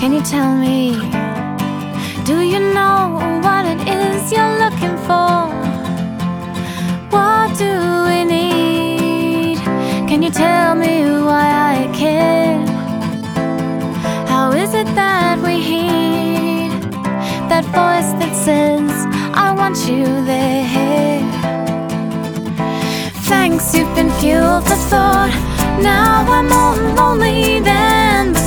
Can you tell me, do you know what it is you're looking for? What do we need? Can you tell me why I care? How is it that we heed that voice that says, I want you there? Thanks, you've been fuel for thought. Now I'm more lonely than